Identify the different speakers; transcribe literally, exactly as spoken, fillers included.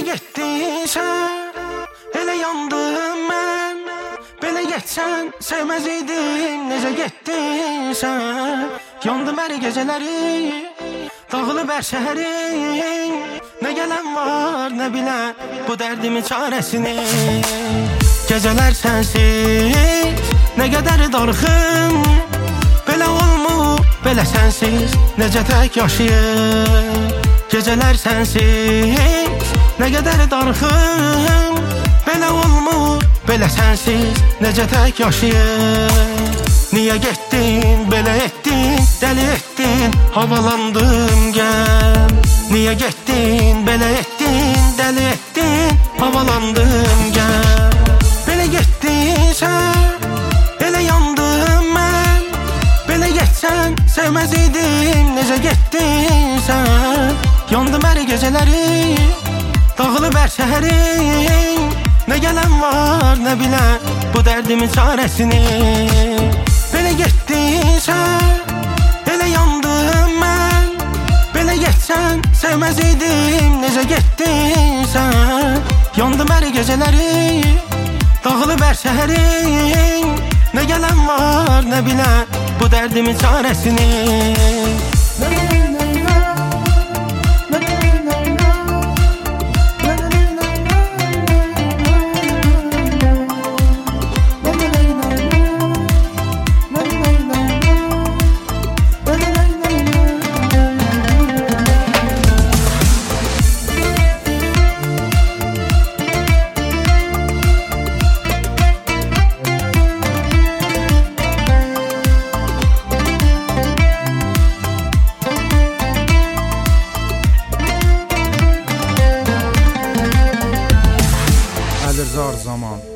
Speaker 1: getdin sən, elə yandım mən. Belə getsən sevməz idim, necə getdin sən. Yandım hər gecələri, dağılıb hər şəhərin. Nə gələn var, nə bilən bu dərdimin çarəsini. Gecələr sənsiz, nə qədər darxım. Belə olmur, belə sənsiz, necə tək yaşayım. Gecələr sənsiz, nə qədər darxım. Belə olmur, belə sənsiz, necə tək yaşayım. Niyə getdin, belə etdin, dəli etdin, havalandım gəl. Niyə getdin, belə etdin, dəli etdin, havalandım gəl. Belə getdin sən, elə yandım mən. Belə getsən sevməz idim, necə getdin sən. Yandım hər gecələri, dağılıb hər şəhərin. Nə gələn var, nə bilən bu dərdimin çarəsini. Belə getdin sən, elə yandım mən. Belə getsən sevməz idim, necə getdin sən. Yandım hər gecələri, dağılıb hər şəhərin. Nə gələn var, nə bilən bu dərdimin çarəsini.
Speaker 2: Zar zaman